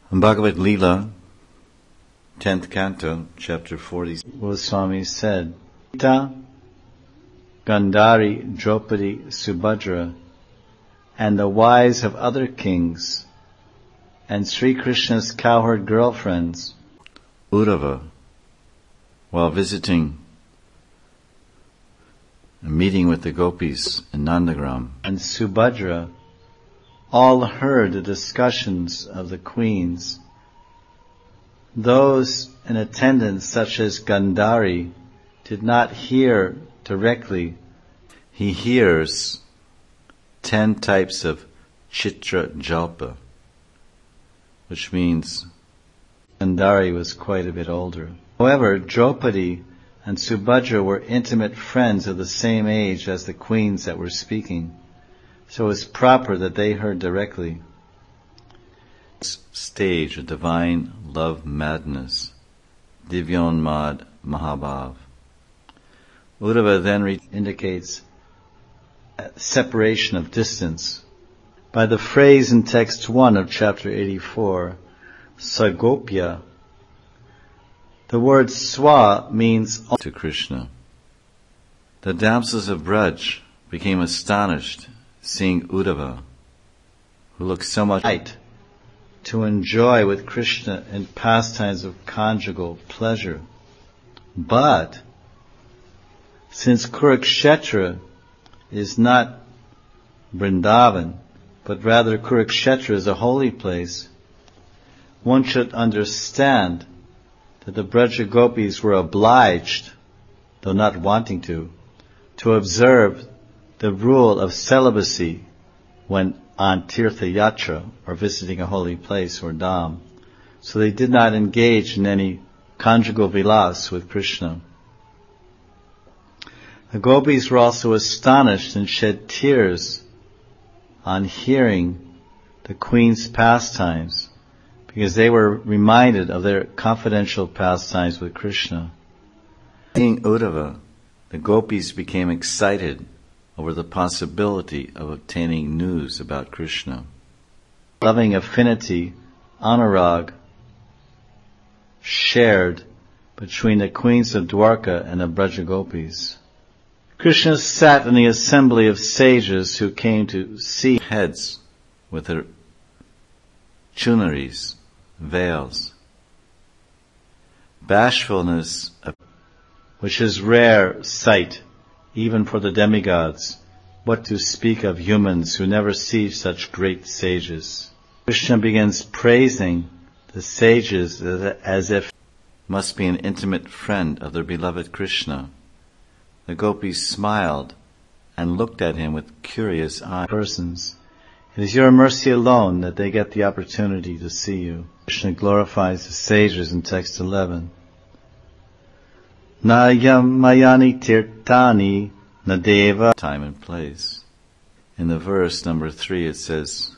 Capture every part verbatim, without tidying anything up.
In Bhagavad Leela, tenth canto, chapter forty, Goswami said, Sita, Gandhari, Draupadi, Subhadra, and the wives of other kings, and Sri Krishna's cowherd girlfriends, Uddhava, while visiting a meeting with the gopis in Nandagram, and Subhadra, all heard the discussions of the queens. Those in attendance, such as Gandhari, did not hear directly. He hears ten types of Chitra Jalpa, which means Gandhari was quite a bit older. However, Draupadi and Subhadra were intimate friends of the same age as the queens that were speaking, so it was proper that they heard directly. This stage of divine love madness, Divyonmad Mahabhav. Uddhava then re- indicates separation of distance by the phrase in text one of chapter eighty-four, Sagopya. The word swa means to Krishna. The damsels of Braj became astonished seeing Uddhava, who looked so much light, to enjoy with Krishna in pastimes of conjugal pleasure. But since Kurukshetra is not Vrindavan, but rather Kurukshetra is a holy place, one should understand that the Braja Gopis were obliged, though not wanting to, to observe the rule of celibacy when on Tirtha Yatra, or visiting a holy place or dham. So they did not engage in any conjugal vilas with Krishna. The gopis were also astonished and shed tears on hearing the queen's pastimes, because they were reminded of their confidential pastimes with Krishna. Seeing Uddhava, the gopis became excited over the possibility of obtaining news about Krishna. Loving affinity, anurag, shared between the queens of Dwarka and the Braja Gopis. Krishna sat in the assembly of sages who came to see heads with their chunaris, veils. Bashfulness, which is rare sight even for the demigods, what to speak of humans who never see such great sages. Krishna begins praising the sages as if must be an intimate friend of their beloved Krishna. The gopis smiled and looked at him with curious eyes. Persons, it is your mercy alone that they get the opportunity to see you. Krishna glorifies the sages in text eleven. Nayam mayani tirtani nadeva. Time and place. In the verse number three it says,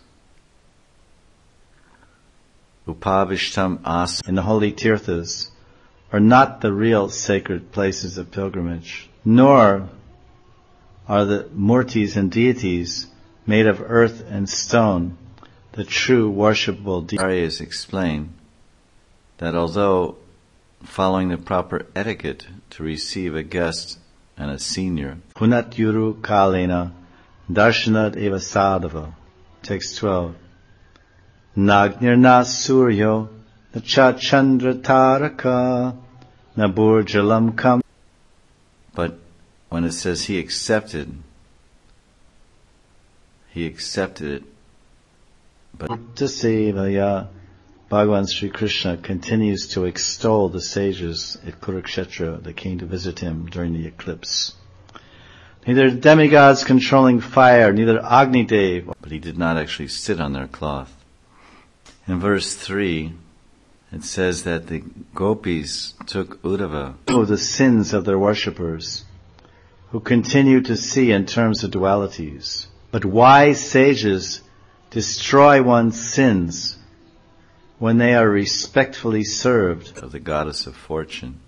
Upavishtam as. In the holy tirthas are not the real sacred places of pilgrimage, nor are the murtis and deities made of earth and stone, the true worshipable deities. Acharyas explain that although following the proper etiquette to receive a guest and a senior, Punat Yuru Kalena Darshanat Eva Sadhava, text twelve, Nagnirna Suryo Nacha Chandra Taraka Nabur Jalam Kam. But when it says he accepted, he accepted it. But Sevaya, Bhagavan Sri Krishna continues to extol the sages at Kurukshetra that came to visit him during the eclipse. Neither demigods controlling fire, neither Agni Dev, but he did not actually sit on their cloth. In verse three, it says that the gopis took Uddhava, oh, the sins of their worshippers, who continue to see in terms of dualities. But wise sages destroy one's sins when they are respectfully served of the goddess of fortune,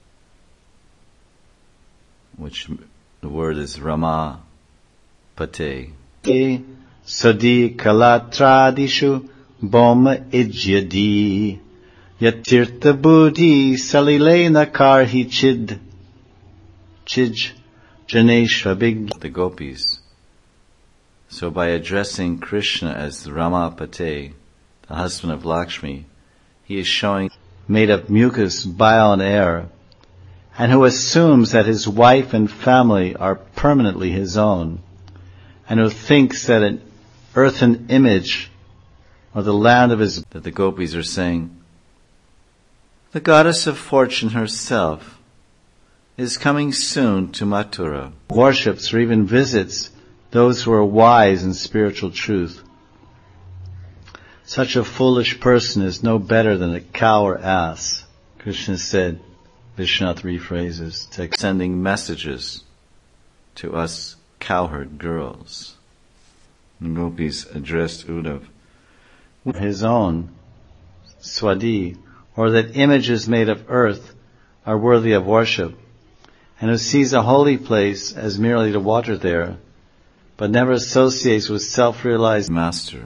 which the word is Rama Pate. Sadi Kalatradishu Boma ijyadi yatirtha buddhi salilena karhi chid chij janesha big the gopis. So by addressing Krishna as Ramapate, the husband of Lakshmi, he is showing made of mucus, bile, and air, and who assumes that his wife and family are permanently his own, and who thinks that an earthen image or the land of his... That the gopis are saying, the goddess of fortune herself is coming soon to Mathura. Worships or even visits those who are wise in spiritual truth. Such a foolish person is no better than a cow or ass. Krishna said, Vishwanath rephrases, text, sending messages to us cowherd girls. The gopis addressed Uddhav. His own, Swadi, or that images made of earth are worthy of worship, and who sees a holy place as merely to water there, but never associates with self-realized master.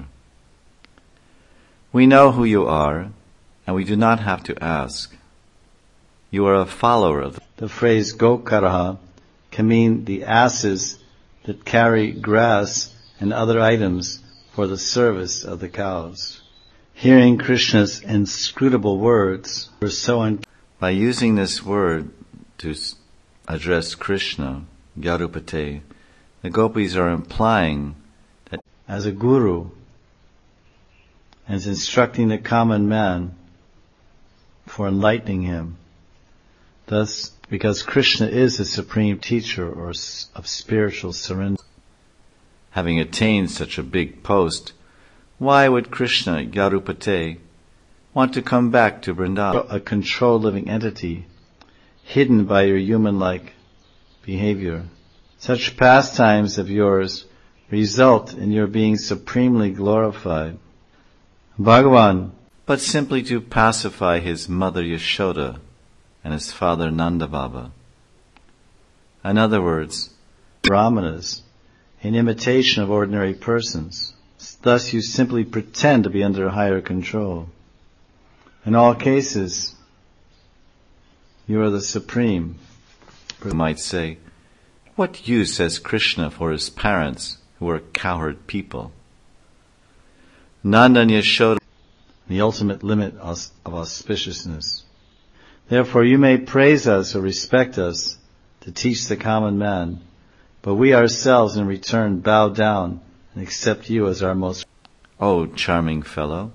We know who you are, and we do not have to ask. You are a follower of the, the phrase Gokaraha can mean the asses that carry grass and other items for the service of the cows. Hearing Krishna's inscrutable words were so un- by using this word to address Krishna, Gyarupate, the gopis are implying that as a guru, and is instructing the common man for enlightening him. Thus, because Krishna is the supreme teacher or of spiritual surrender, having attained such a big post, why would Krishna, Gyarupate, want to come back to Vrindavan, a controlled living entity, hidden by your human-like behavior? Such pastimes of yours result in your being supremely glorified. Bhagavan, but simply to pacify his mother Yashoda and his father Nanda Baba. In other words, brahmanas, in imitation of ordinary persons. Thus you simply pretend to be under higher control. In all cases, you are the supreme. You might say, what use has Krishna for his parents who are cowherd people? Nanda and Yashoda, the ultimate limit of auspiciousness. Therefore you may praise us or respect us to teach the common man, but we ourselves in return bow down and accept you as our most... Oh, charming fellow,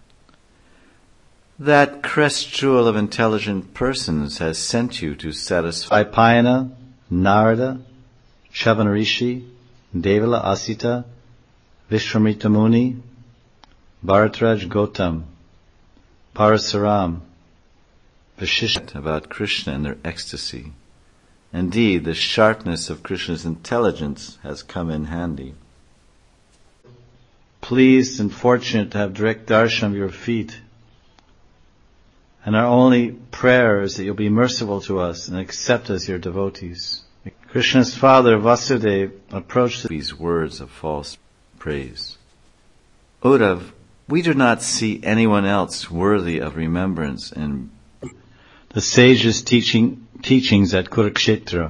that crest jewel of intelligent persons has sent you to satisfy Payana, Narada, Chavana Rishi, Devala Asita, Vishwamitra Muni, Bharatraj Gautam, Parasaram, Vashishta about Krishna and their ecstasy. Indeed, the sharpness of Krishna's intelligence has come in handy. Pleased and fortunate to have direct darshan of your feet. And our only prayer is that you'll be merciful to us and accept us your devotees. Krishna's father, Vasudeva, approached these words of false praise. Uddhav, we do not see anyone else worthy of remembrance in the sages' teaching, teachings at Kurukshetra.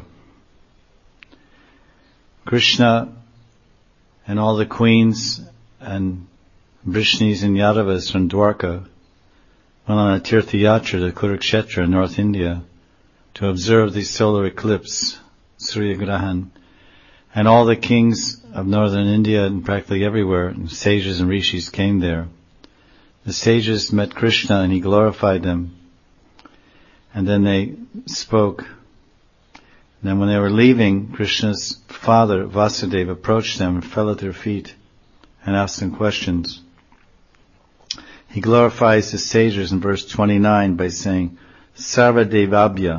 Krishna and all the queens and Vrishnis and Yadavas from Dwarka went on a Tirtha Yatra to Kurukshetra in North India to observe the solar eclipse, Surya Grahan. And all the kings of northern India and practically everywhere, and sages and rishis came there. The sages met Krishna and he glorified them. And then they spoke. And then when they were leaving, Krishna's father, Vasudeva, approached them and fell at their feet and asked them questions. He glorifies the sages in verse twenty-nine by saying, Sarva Devabhya,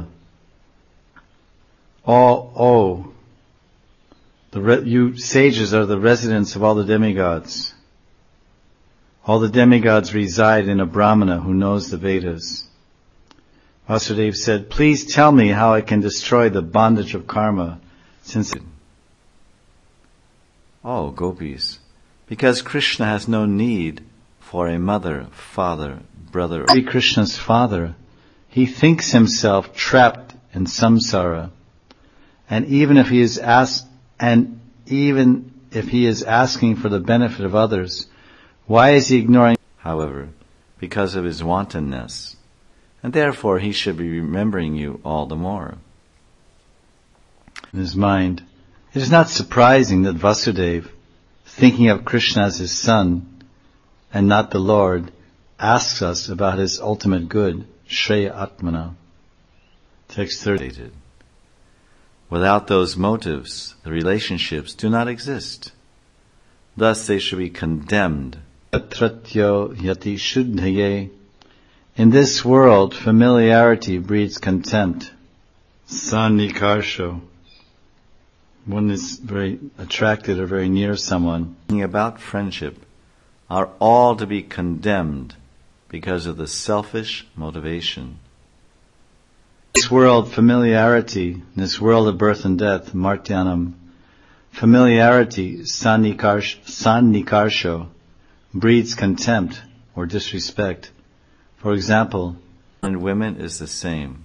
all, oh, the re- you sages are the residents of all the demigods. All the demigods reside in a Brahmana who knows the Vedas. Vasudeva said, please tell me how I can destroy the bondage of karma, since it... Oh, gopis, because Krishna has no need for a mother, father, brother, or Krishna's father, he thinks himself trapped in samsara, and even if he is asked, and even if he is asking for the benefit of others, why is he ignoring? However, because of his wantonness, and therefore he should be remembering you all the more. In his mind, it is not surprising that Vasudeva, thinking of Krishna as his son and not the Lord, asks us about his ultimate good, Shreya Atmana. Text thirty. Without those motives, the relationships do not exist. Thus they should be condemned. Atratyo yati shuddhaye. In this world, familiarity breeds contempt. Sanikarsho. One is very attracted or very near someone. About friendship are all to be condemned because of the selfish motivation. In this world, familiarity, in this world of birth and death, martyanam, familiarity, sannikarsh, sannikarsho, breeds contempt or disrespect. For example, and women is the same.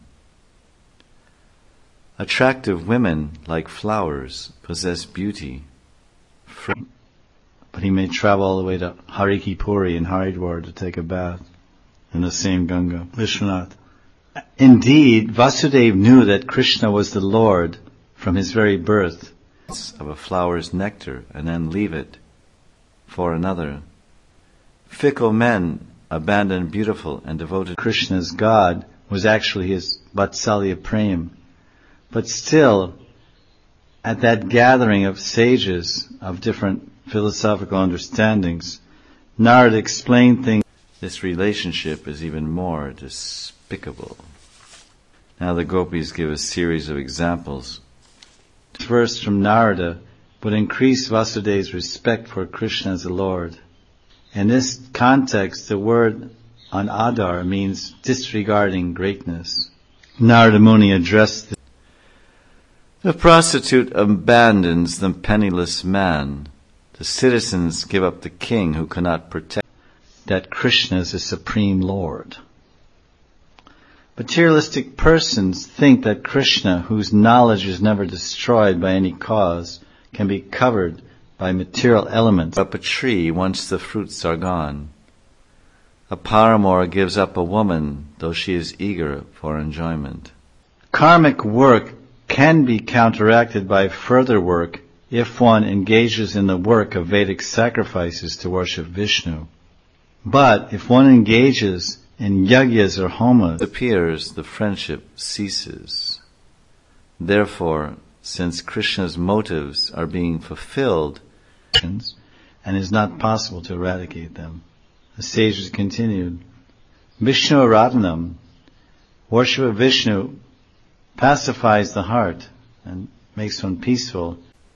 Attractive women, like flowers, possess beauty. But he may travel all the way to Harikipuri in Haridwar to take a bath in the same Ganga. Vishwanath. Indeed, Vasudeva knew that Krishna was the Lord from his very birth. Of a flower's nectar and then leave it for another. Fickle men abandon beautiful and devoted. Krishna's God was actually his Vatsalya Prem. But still, at that gathering of sages of different philosophical understandings, Narada explained things. This relationship is even more despicable. Now the gopis give a series of examples. This verse from Narada would increase Vasudeva's respect for Krishna as the Lord. In this context, the word anadar means disregarding greatness. Narada Muni addressed the The prostitute abandons the penniless man. The citizens give up the king who cannot protect. That Krishna is the supreme Lord. Materialistic persons think that Krishna, whose knowledge is never destroyed by any cause, can be covered by material elements. Up a tree once the fruits are gone. A paramour gives up a woman, though she is eager for enjoyment. Karmic work can be counteracted by further work if one engages in the work of Vedic sacrifices to worship Vishnu. But if one engages in yagyas or homas, it appears the friendship ceases. Therefore, since Krishna's motives are being fulfilled, and it is not possible to eradicate them, the sages continued, Vishnu Aradhanam, worship of Vishnu, pacifies the heart and makes one peaceful,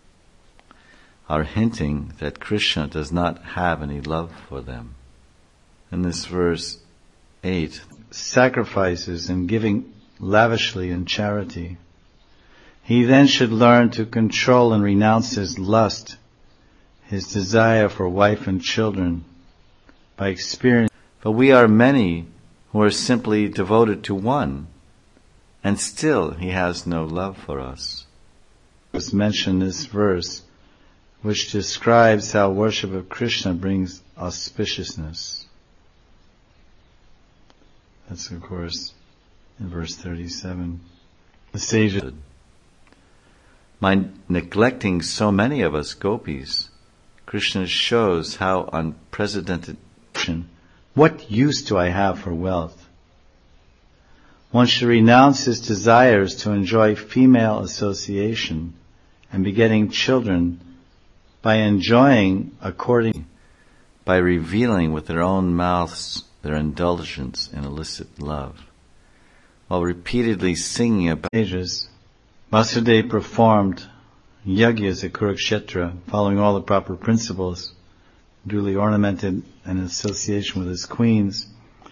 are hinting that Krishna does not have any love for them. In this verse eight, sacrifices and giving lavishly in charity. He then should learn to control and renounce his lust, his desire for wife and children, by experience. But we are many who are simply devoted to one, and still he has no love for us. It was mentioned in this verse, which describes how worship of Krishna brings auspiciousness. That's, of course, in verse thirty-seven. The sages, by neglecting so many of us gopis, Krishna shows how unprecedented. What use do I have for wealth? One should renounce his desires to enjoy female association and begetting children by enjoying according, by revealing with their own mouths their indulgence in illicit love. While repeatedly singing about ages, Vasudeva performed yagyas at Kurukshetra, following all the proper principles, duly ornamented and in association with his queens.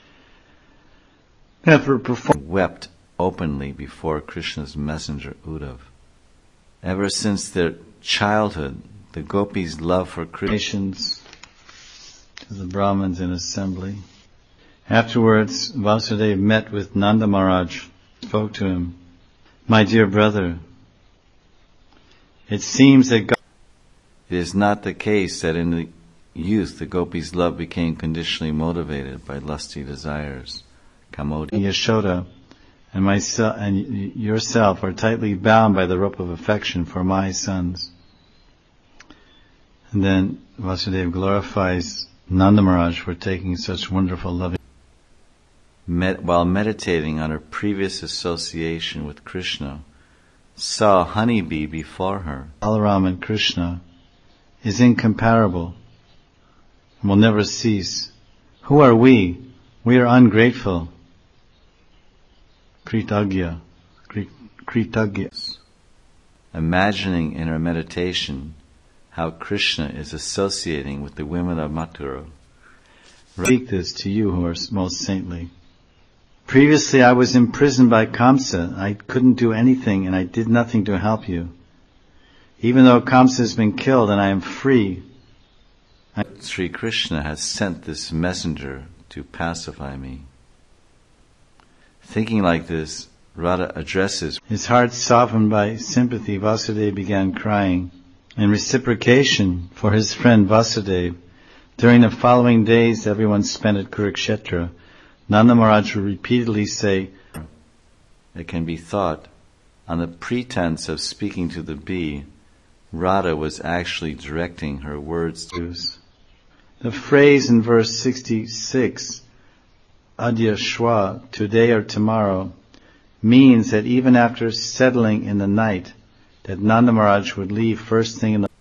Never performed, wept openly before Krishna's messenger Uddhava. Ever since their childhood, the gopis' love for Krishna to the Brahmins in assembly. Afterwards, Vasudeva met with Nanda Maharaj, spoke to him. My dear brother, it seems that God... It is not the case that in the youth the gopis' love became conditionally motivated by lusty desires. Kamodi. Yashoda and myself and yourself are tightly bound by the rope of affection for my sons. And then Vasudeva glorifies Nanda Maharaj for taking such wonderful loving. Met, while meditating on her previous association with Krishna, saw a honeybee before her. Balaram and Krishna is incomparable and will never cease. Who are we? We are ungrateful. Kritagya. Kritagya. Imagining in her meditation how Krishna is associating with the women of Mathura. Speak this to you who are most saintly. Previously I was imprisoned by Kamsa. I couldn't do anything and I did nothing to help you. Even though Kamsa has been killed and I am free, Sri Krishna has sent this messenger to pacify me. Thinking like this, Radha addresses. His heart softened by sympathy, Vasudeva began crying. In reciprocation for his friend Vasudeva, during the following days everyone spent at Kurukshetra, Nanda Maharaj would repeatedly say, it can be thought, on the pretense of speaking to the bee, Radha was actually directing her words to us. The phrase in verse sixty-six, Adya Shwa, today or tomorrow, means that even after settling in the night, that Nanda Maharaj would leave first thing in the...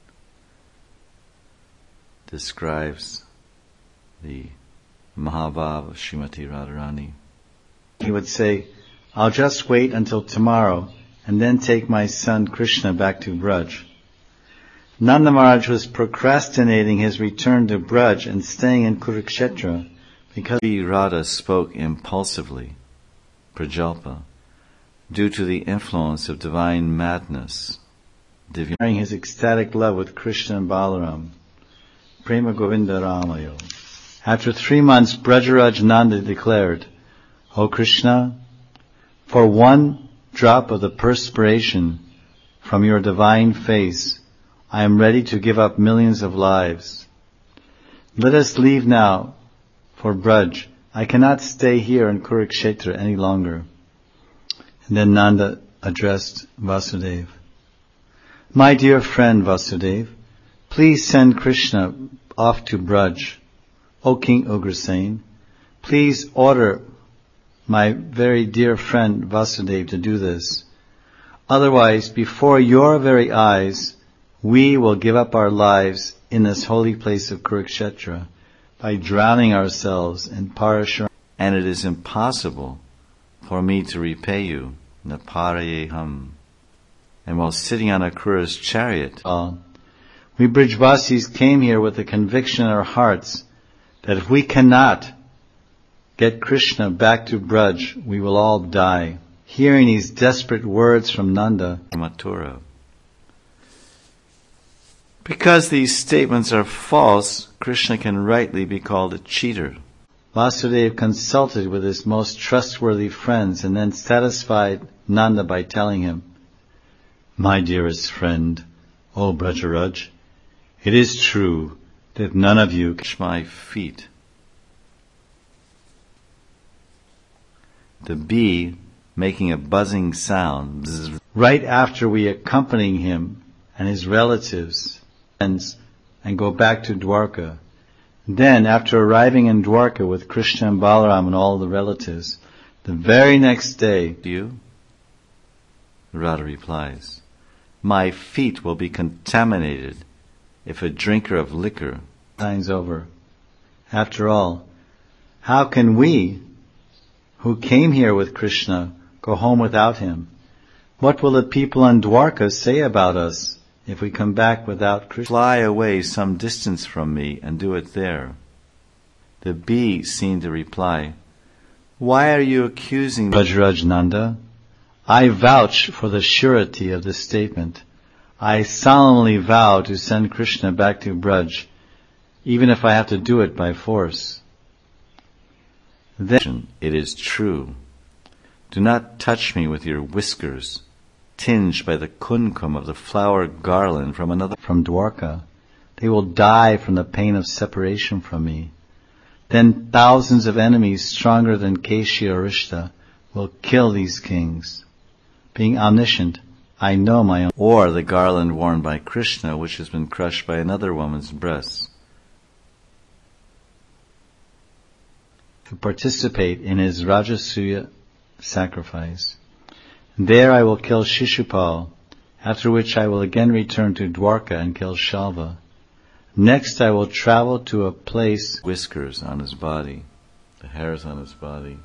Describes the Mahabhav of Srimati Radharani. He would say, I'll just wait until tomorrow and then take my son Krishna back to Braj. Nanda Maharaj was procrastinating his return to Braj and staying in Kurukshetra because Radha spoke impulsively, prajalpa, due to the influence of divine madness, sharing his ecstatic love with Krishna and Balaram. Prema Govinda Ramayo. After three months, Brajaraj Nanda declared, O Krishna, for one drop of the perspiration from your divine face, I am ready to give up millions of lives. Let us leave now for Braj. I cannot stay here in Kurukshetra any longer. And then Nanda addressed Vasudeva. My dear friend Vasudeva, please send Krishna off to Braj. O King Ugrasen, please order my very dear friend Vasudeva to do this. Otherwise, before your very eyes, we will give up our lives in this holy place of Kurukshetra by drowning ourselves in Parashurama. And it is impossible for me to repay you, naparayeham. And while sitting on Akrura's chariot, uh, we Brijvasis came here with the conviction in our hearts that if we cannot get Krishna back to Braj, we will all die. Hearing these desperate words from Nanda, Mathura. Because these statements are false, Krishna can rightly be called a cheater. Vasudeva consulted with his most trustworthy friends and then satisfied Nanda by telling him, My dearest friend, O Brajaraj, it is true that none of you catch my feet. The bee making a buzzing sound bzz, right after we accompany him and his relatives and go back to Dwarka. Then, after arriving in Dwarka with Krishna and Balaram and all the relatives, the very next day, you? Radha replies, my feet will be contaminated if a drinker of liquor signs over. After all, how can we, who came here with Krishna, go home without him? What will the people in Dwarka say about us if we come back without Krishna? Fly away some distance from me and do it there. The bee seemed to reply, why are you accusing me? Brajaraj Nanda, I vouch for the surety of this statement. I solemnly vow to send Krishna back to Braj, even if I have to do it by force. Then it is true. Do not touch me with your whiskers, tinged by the kumkum of the flower garland from another from Dwarka. They will die from the pain of separation from me. Then thousands of enemies stronger than Keshi or Rishta will kill these kings. Being omniscient, I know my own. Or the garland worn by Krishna, which has been crushed by another woman's breasts. To participate in his Rajasuya sacrifice. There I will kill Shishupal, after which I will again return to Dwarka and kill Shalva. Next I will travel to a place whiskers on his body, the hairs on his body.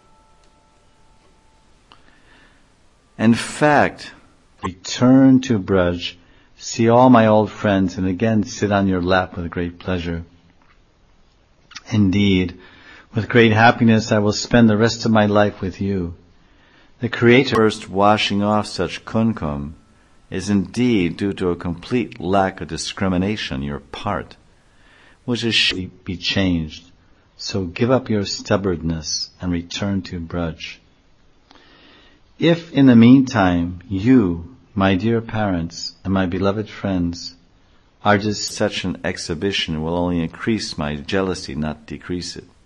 In fact, return to Braj, see all my old friends, and again sit on your lap with great pleasure. Indeed, with great happiness I will spend the rest of my life with you. The Creator first washing off such kumkum is indeed due to a complete lack of discrimination on your part, which is should be changed. So give up your stubbornness and return to Braj. If in the meantime you, my dear parents and my beloved friends, are just such an exhibition will only increase my jealousy, not decrease it.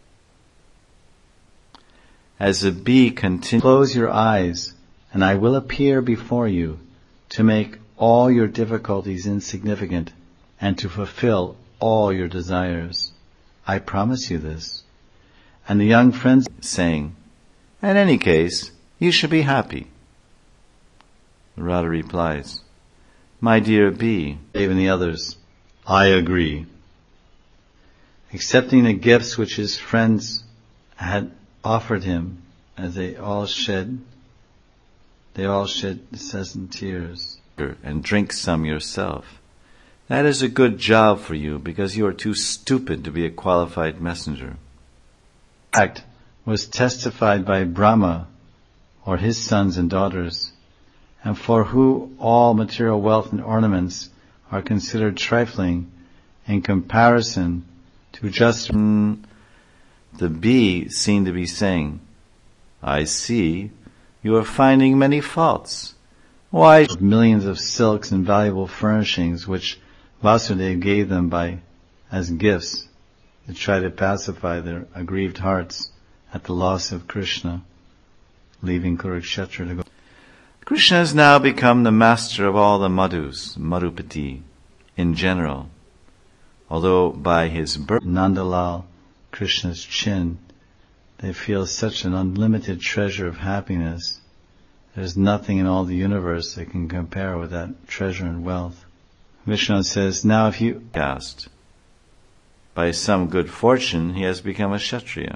As the bee continues, close your eyes, and I will appear before you to make all your difficulties insignificant and to fulfill all your desires. I promise you this. And the young friends saying, in any case, you should be happy. Radha replies, my dear bee, even the others, I agree. Accepting the gifts which his friends had offered him, as they all shed, they all shed incessant tears. And drink some yourself. That is a good job for you, because you are too stupid to be a qualified messenger. Fact was testified by Brahma, or his sons and daughters, and for who all material wealth and ornaments are considered trifling in comparison to just. Mm, the bee seemed to be saying, I see, you are finding many faults. Why? Millions of silks and valuable furnishings which Vasudeva gave them by as gifts to try to pacify their aggrieved hearts at the loss of Krishna, leaving Kurukshetra to go. Krishna has now become the master of all the madhus, Madhupati, in general. Although by his birth, Nandalal, Krishna's chin, they feel such an unlimited treasure of happiness. There's nothing in all the universe that can compare with that treasure and wealth. Vishnu says, now if you asked, by some good fortune he has become a Kshatriya.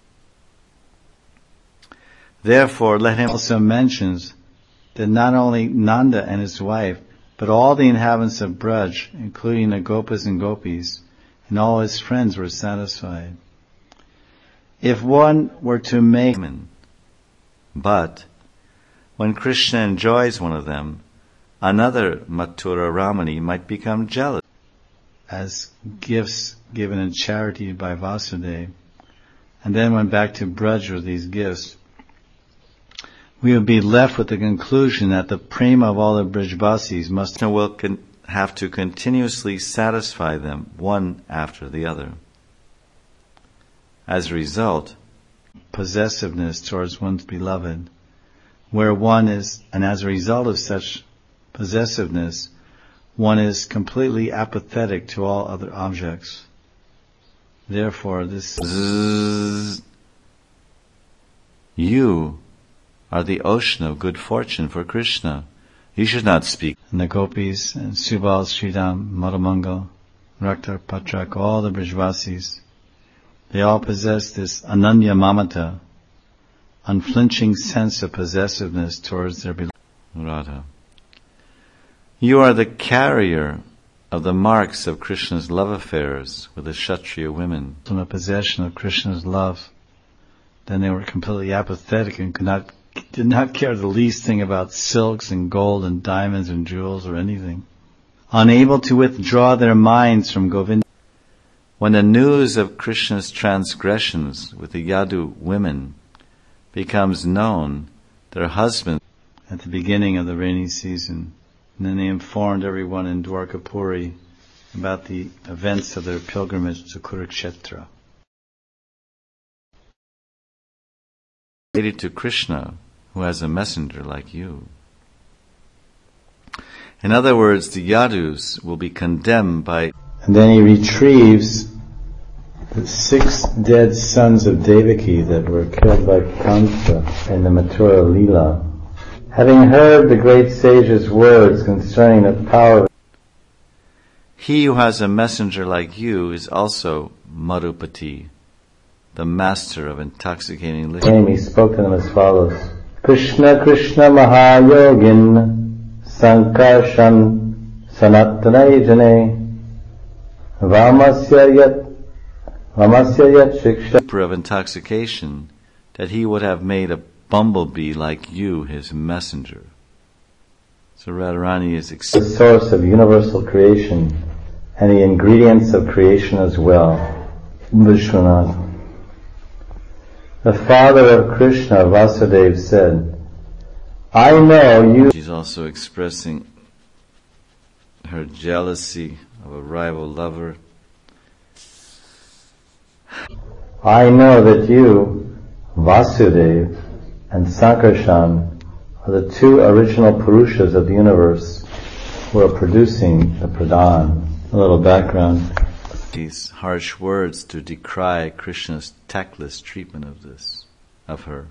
Therefore let him also mentions that not only Nanda and his wife, but all the inhabitants of Braj, including the Gopas and Gopis, and all his friends were satisfied. If one were to make him, but when Krishna enjoys one of them, another Mathura Ramani might become jealous. As gifts given in charity by Vasudeva, and then went back to Braj with these gifts, we would be left with the conclusion that the prema of all the Brajbasis must and will con- have to continuously satisfy them one after the other. As a result, possessiveness towards one's beloved, where one is, and as a result of such possessiveness, one is completely apathetic to all other objects. Therefore, this is, you are the ocean of good fortune for Krishna. You should not speak. And the Gopis and Subal, Sridham, Madhumangal, Rakta, Patrak, all the Brajvasis, they all possess this ananya mamata, unflinching sense of possessiveness towards their beloved. Radha, you are the carrier of the marks of Krishna's love affairs with the Kshatriya women. From the possession of Krishna's love, then they were completely apathetic and could not, did not care the least thing about silks and gold and diamonds and jewels or anything. Unable to withdraw their minds from Govinda. When the news of Krishna's transgressions with the Yadu women becomes known, their husbands, at the beginning of the rainy season, and then they informed everyone in Dwarkapuri about the events of their pilgrimage to Kurukshetra. Related to Krishna, who has a messenger like you. In other words, the Yadus will be condemned by... And then he retrieves the six dead sons of Devaki that were killed by Kamsa in the Mathura Leela. Having heard the great sage's words concerning the power of... He who has a messenger like you is also Madhupati, the master of intoxicating liquor. He spoke to them as follows. Krishna Krishna Mahayogin Sankarshan Sanatanai Jane Vamasya Yat Vamasya Yat Shiksha of intoxication, that he would have made a bumblebee like you his messenger. So Radharani is ex- the source of universal creation and the ingredients of creation as well. Vishwanath. The father of Krishna, Vasudeva, said, I know you... She's also expressing her jealousy of a rival lover. I know that you, Vasudeva, and Sankarshan are the two original Purushas of the universe who are producing the Pradhan. A little background. These harsh words to decry Krishna's tactless treatment of this, of her.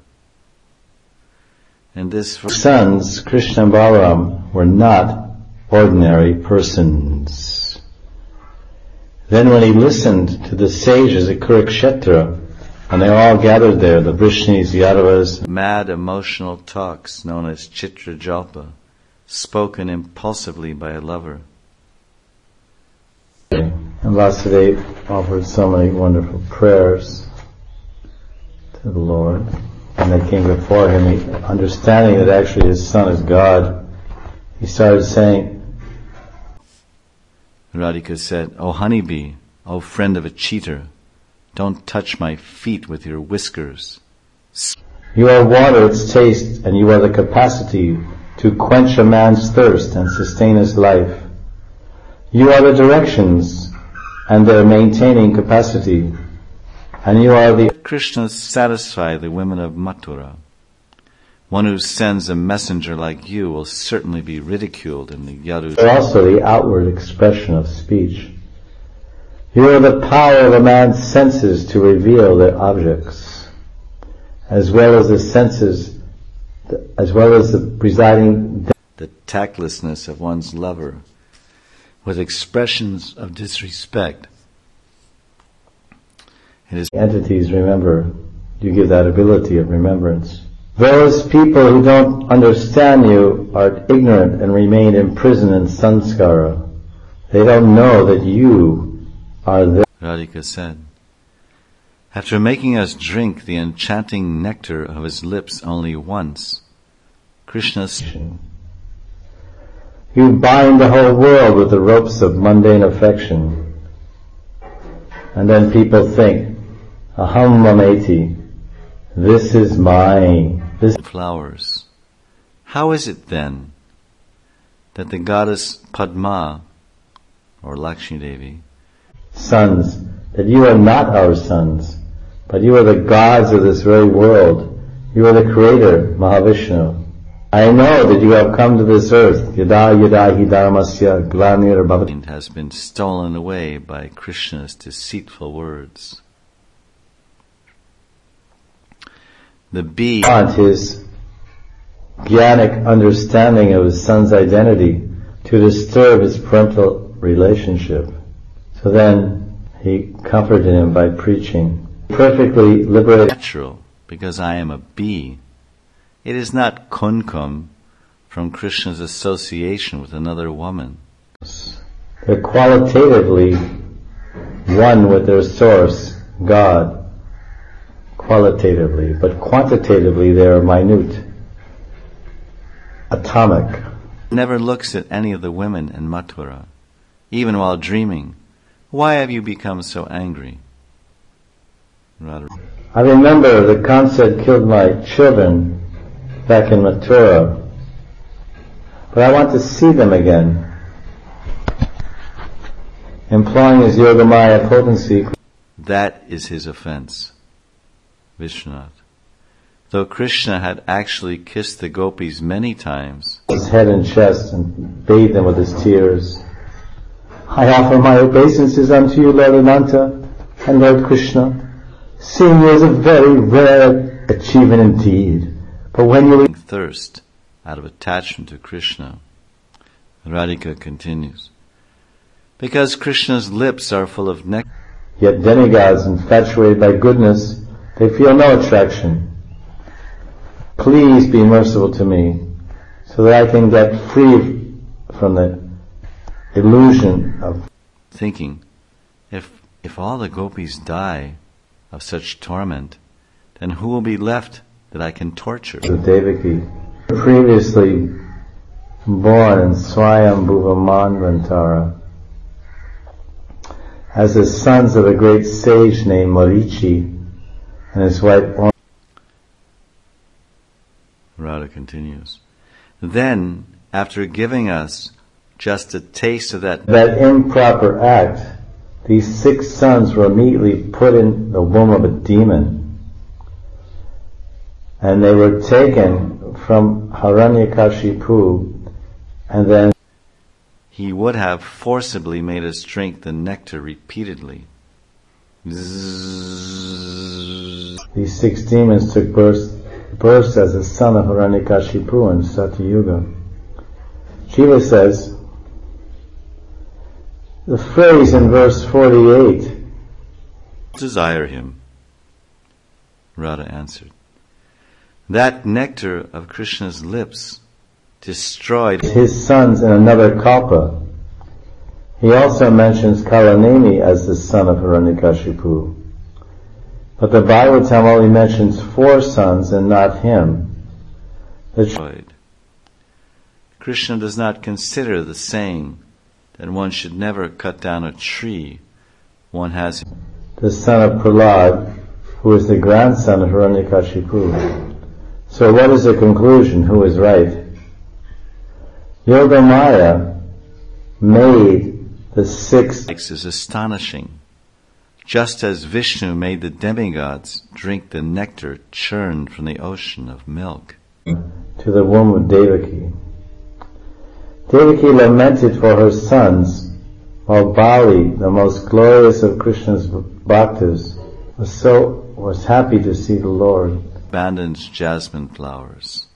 And this sons, Krishna and Balaram, were not ordinary persons. Then when he listened to the sages at Kurukshetra, and they all gathered there, the Vrishnis, Yadavas, mad emotional talks known as Chitra Jalpa, spoken impulsively by a lover. And Vasudeva offered so many wonderful prayers to the Lord. And they came before him, he, understanding that actually his son is God, he started saying, Radhika said, O honeybee, O friend of a cheater, don't touch my feet with your whiskers. You are water, its taste, and you are the capacity to quench a man's thirst and sustain his life. You are the directions and their maintaining capacity, and you are the... Krishna satisfy the women of Mathura. One who sends a messenger like you will certainly be ridiculed in the Yadu. They are also the outward expression of speech. You are the power of a man's senses to reveal their objects, as well as the senses, as well as the presiding... The tactlessness of one's lover, with expressions of disrespect. It is entities, remember, you give that ability of remembrance. Those people who don't understand you are ignorant and remain imprisoned in sanskara. They don't know that you are there. Radhika said, after making us drink the enchanting nectar of his lips only once, Krishna said, you bind the whole world with the ropes of mundane affection. And then people think, aham mameti, this is mine. This flowers. How is it then that the goddess Padma, or Lakshmi Devi, sons, that you are not our sons, but you are the gods of this very world. You are the creator, Mahavishnu. I know that you have come to this earth, yada yada hi dharmasya glanir bhavati, has been stolen away by Krishna's deceitful words. The bee want his jnanic understanding of his son's identity to disturb his parental relationship. So then he comforted him by preaching. Perfectly liberated. Natural, because I am a bee. It is not kunkum from Krishna's association with another woman. They're qualitatively one with their source, God. Qualitatively, but quantitatively they are minute, atomic. Never looks at any of the women in Mathura, even while dreaming, Why have you become so angry? Radha. I remember the Kamsa killed my children back in Mathura, but I want to see them again. Employing his Yogamaya potency. That is his offense, Vishwanath. Though Krishna had actually kissed the gopis many times, his head and chest and bathed them with his tears. I offer my obeisances unto you, Lord Ananta and Lord Krishna. Seeing you is a very rare achievement indeed. But when you thirst out of attachment to Krishna, Radhika continues, because Krishna's lips are full of nectar. Yet demigods infatuated by goodness, they feel no attraction. Please be merciful to me, so that I can get free from the illusion of thinking, if if all the gopis die of such torment, then who will be left that I can torture? The Devaki, previously born in Swayambhuva Manvantara, as the sons of a great sage named Marichi and his wife. Radha continues. Then, after giving us just a taste of that that improper act, these six sons were immediately put in the womb of a demon, and they were taken from Hiranyakashipu, and then he would have forcibly made us drink the nectar repeatedly. These six demons took birth, birth as the son of Hiranyakashipu in Satyuga. Jiva says, the phrase in verse forty-eight, desire him. Radha answered, that nectar of Krishna's lips destroyed his sons in another kalpa. He also mentions Kalaneni as the son of Hiranyakashipu. But the Bhagavatam only mentions four sons and not him. The Krishna does not consider the saying that one should never cut down a tree one has the son of Prahlad, who is the grandson of Hiranyakashipu. So what is the conclusion? Who is right? Yogamaya made the six is astonishing. Just as Vishnu made the demigods drink the nectar churned from the ocean of milk. To the womb of Devaki. Devaki lamented for her sons, while Bali, the most glorious of Krishna's bhaktas, was so was happy to see the Lord. Abandoned jasmine flowers.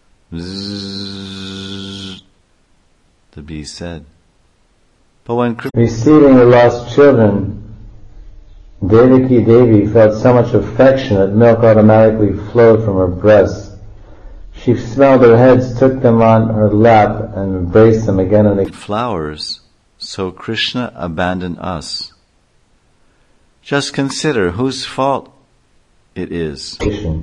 Zzz, the bee said. But when receiving the lost children, Devaki Devi felt so much affection that milk automatically flowed from her breasts. She smelled their heads, took them on her lap, and embraced them again and again. Flowers, so Krishna abandoned us. Just consider whose fault it is.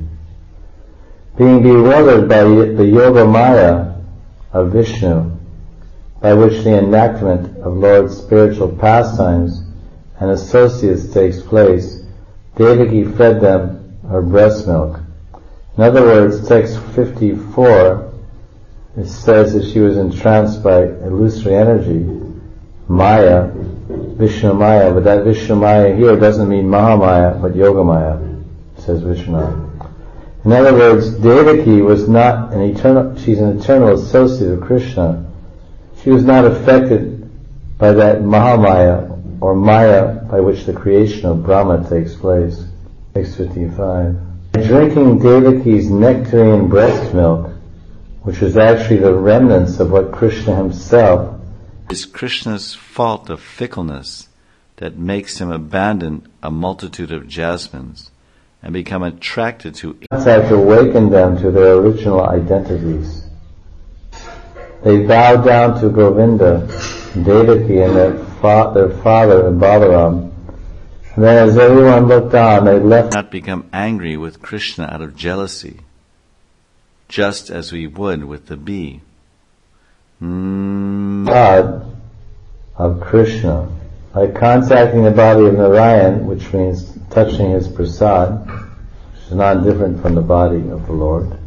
Being bewildered by the Yoga Maya of Vishnu, by which the enactment of Lord's spiritual pastimes and associates takes place, Devaki fed them her breast milk. In other words, text fifty-four, it says that she was entranced by illusory energy, Maya, Vishnu Maya, but that Vishnu Maya here doesn't mean Mahamaya, but Yoga Maya, says Vishnu. In other words, Devaki was not an eternal, she's an eternal associate of Krishna. She was not affected by that Mahamaya, or Maya, by which the creation of Brahma takes place. Text fifty-five. Drinking Devaki's nectarian breast milk, which was actually the remnants of what Krishna himself, is Krishna's fault of fickleness that makes him abandon a multitude of jasmines and become attracted to have to awaken them to their original identities. They bowed down to Govinda, Devaki, and their, fa- their father, Balaram. And then as everyone looked on, they left. Not become angry with Krishna out of jealousy, just as we would with the bee. Mm. God of Krishna, By contacting the body of Narayan, which means touching his prasad, which is not different from the body of the Lord,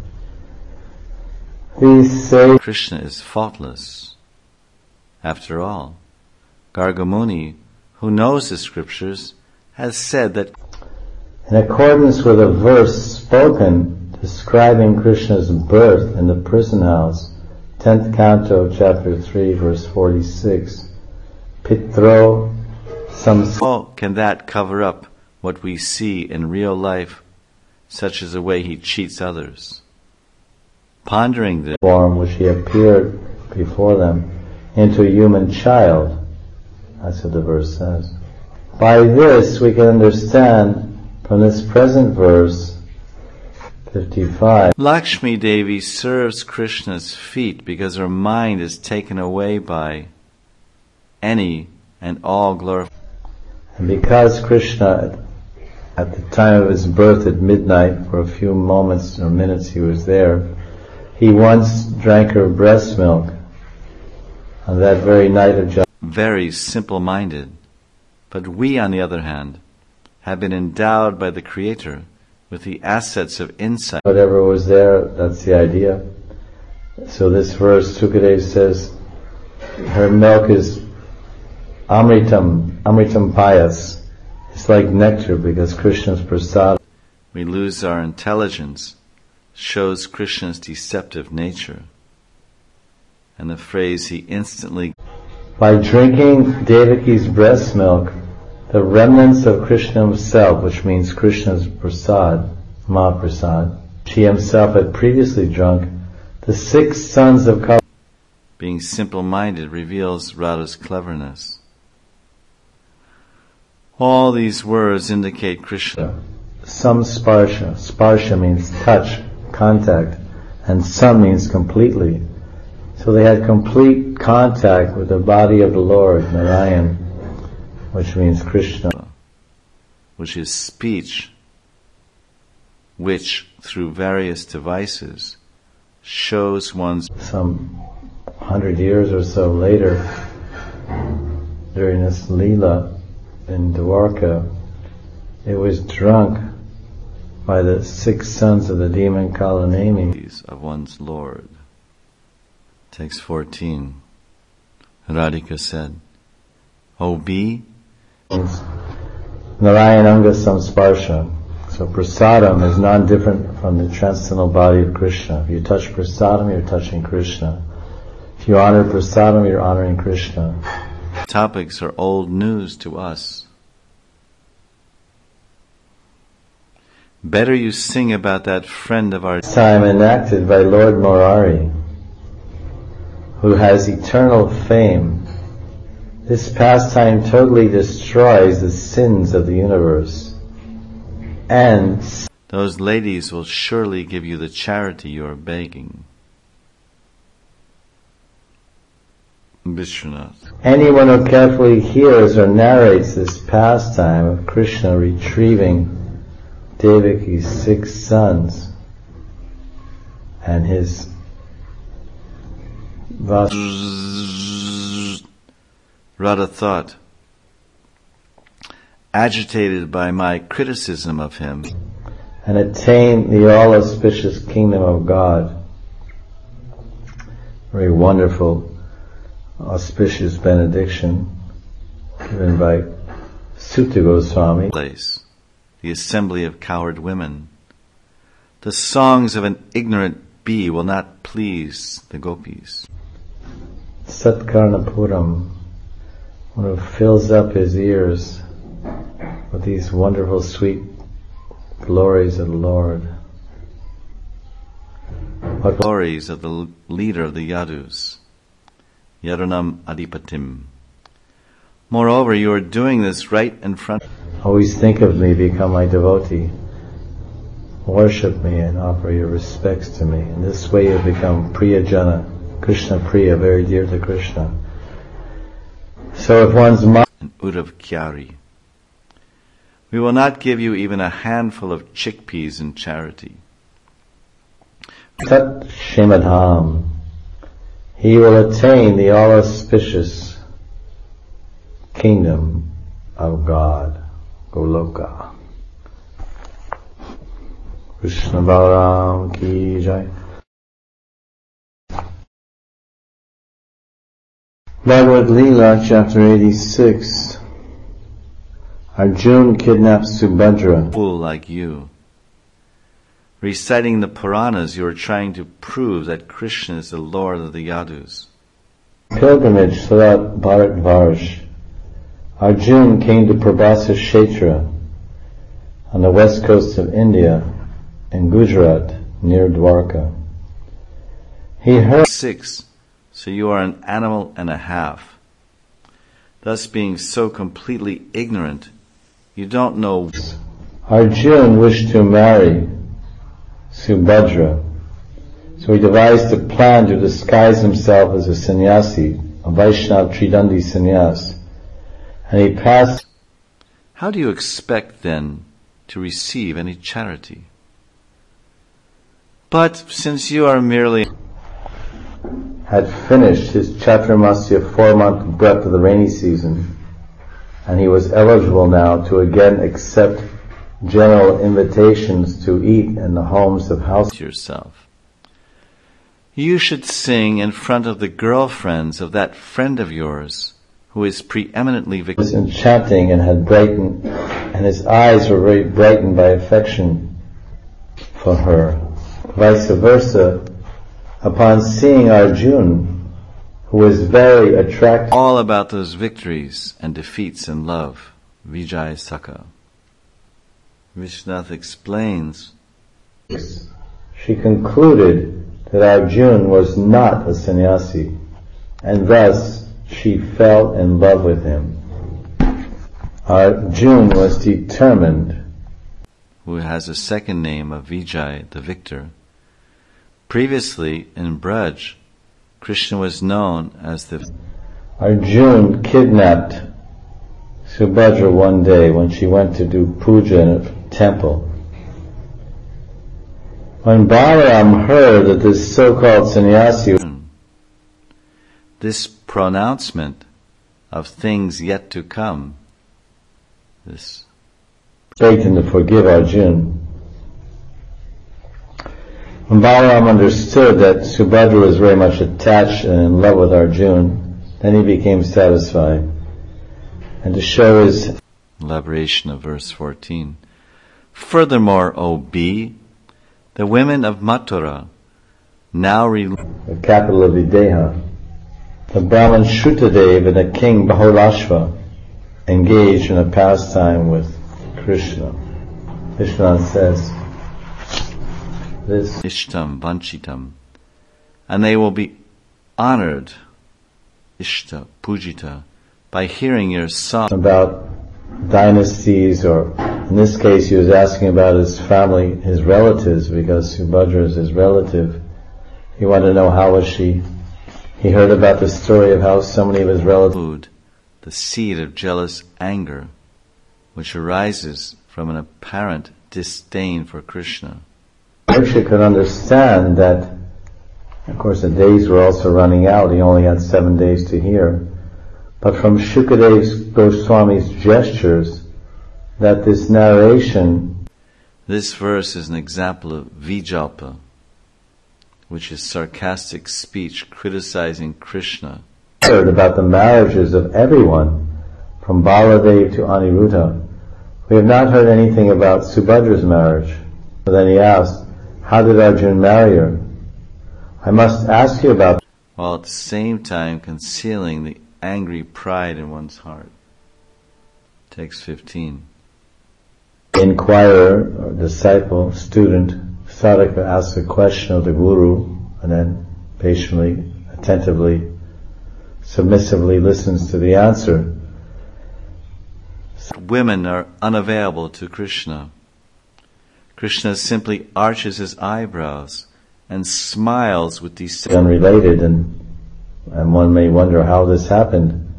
these say Krishna is faultless. After all, Gargamuni, who knows the scriptures, has said that in accordance with a verse spoken describing Krishna's birth in the prison house, tenth canto, chapter three, verse forty-six, Pitro Sam. Oh, can that cover up what we see in real life, such as the way he cheats others? Pondering this form which he appeared before them into a human child. That's what the verse says. By this we can understand from this present verse, fifty-five, Lakshmi Devi serves Krishna's feet because her mind is taken away by any and all glorification. And because Krishna, at the time of his birth at midnight, for a few moments or minutes he was there, he once drank her breast milk on that very night of judgment. Very simple-minded. But we, on the other hand, have been endowed by the Creator with the assets of insight. Whatever was there, that's the idea. So this verse, Sukadev says, her milk is amritam, amritam payas. It's like nectar because Krishna's prasad. We lose our intelligence, shows Krishna's deceptive nature. And the phrase he instantly... By drinking Devaki's breast milk, the remnants of Krishna himself, which means Krishna's prasad, Mahaprasad, she himself had previously drunk, the six sons of Kal. Being simple-minded reveals Radha's cleverness. All these words indicate Krishna. Some sparsha. Sparsha means touch, contact, and some means completely. So they had complete contact with the body of the Lord, Narayan, which means Krishna. Which is speech, which, through various devices, shows one's... Some hundred years or so later, during this Leela in Dwarka, it was drunk by the six sons of the demon Kalanemi. Of one's Lord. Text fourteen. Radhika said, O B, Narayananga Samsparsha. So prasadam is non-different from the transcendental body of Krishna. If you touch prasadam, you're touching Krishna. If you honor prasadam, you're honoring Krishna. Topics are old news to us. Better you sing about that friend of ours. Time enacted by Lord Murari, who has eternal fame. This pastime totally destroys the sins of the universe. And those ladies will surely give you the charity you are begging. Vishwanath. Anyone who carefully hears or narrates this pastime of Krishna retrieving Devaki's six sons and his Radha thought, agitated by my criticism of him, and attain the all-auspicious kingdom of God. Very wonderful, auspicious benediction given by Sutta Goswami. Place, the assembly of coward women. The songs of an ignorant bee will not please the gopis. Satkarnapuram, one who fills up his ears with these wonderful sweet glories of the Lord. What glories of the leader of the Yadus, Yadunam Adipatim. Moreover, you are doing this right in front. Always think of me, become my devotee. Worship me and offer your respects to me. In this way you become Priyajana, Krishna Priya, very dear to Krishna. So if one's mind... And Uddhav Kyari. We will not give you even a handful of chickpeas in charity. Tat Shimadham. He will attain the all-auspicious kingdom of God, Goloka. Krishna Balaram Ki Jai. Bhagavad Leela, chapter eighty-six. Arjuna kidnaps Subhadra. Fool like you. Reciting the Puranas, you are trying to prove that Krishna is the Lord of the Yadus. Pilgrimage throughout Bharatvarsh. Arjuna came to Prabhasa Kshetra on the west coast of India in Gujarat near Dwarka. He heard Six. So you are an animal and a half. Thus being so completely ignorant, you don't know. Arjuna wished to marry Subhadra, so he devised a plan to disguise himself as a sannyasi, a Vaishnava Tridandi sannyas, and he passed. How do you expect then to receive any charity? But since you are merely had finished his Chaturmasya four-month breath of the rainy season, and he was eligible now to again accept general invitations to eat in the homes of house. Yourself, you should sing in front of the girlfriends of that friend of yours who is preeminently He was enchanting and had brightened, and his eyes were very brightened by affection for her. Vice versa, upon seeing Arjuna, who was very attractive, all about those victories and defeats in love, Vijay Saka. Vishwanath explains, she concluded that Arjuna was not a sannyasi, and thus she fell in love with him. Arjuna was determined, who has a second name of Vijay, the victor. Previously, in Braj, Krishna was known as the... Arjuna kidnapped Subhadra one day when she went to do puja in a temple. When Balaram heard that this so-called sannyasi... This pronouncement of things yet to come, this... begged him to forgive Arjuna. When Balaram understood that Subhadra was very much attached and in love with Arjuna, then he became satisfied. And to show his elaboration of verse fourteen. Furthermore, O B, the women of Mathura now re- the capital of Videha, the Brahman Shrutadev and the king Bahulashva engaged in a pastime with Krishna. Vishwanath says, this Ishtam Vanchitam, and they will be honored, Ishta Pujita, by hearing your song about dynasties, or in this case he was asking about his family, his relatives, because Subhadra is his relative. He wanted to know how was she. He heard about the story of how so many of his relatives, the seed of jealous anger, which arises from an apparent disdain for Krishna. Marsha could understand that, of course, the days were also running out. He only had seven days to hear. But from Shukadeva Goswami's gestures, that this narration... This verse is an example of Vijalpa, which is sarcastic speech criticizing Krishna. Heard about the marriages of everyone, from Baladev to Aniruddha. We have not heard anything about Subhadra's marriage. So then he asked, how did Arjuna marry her? I must ask you about... While at the same time concealing the angry pride in one's heart. Text fifteen. Inquirer, or disciple, student, sadhaka asks a question of the guru, and then patiently, attentively, submissively listens to the answer. Women are unavailable to Krishna. Krishna simply arches his eyebrows and smiles with these... Unrelated, and, and one may wonder how this happened.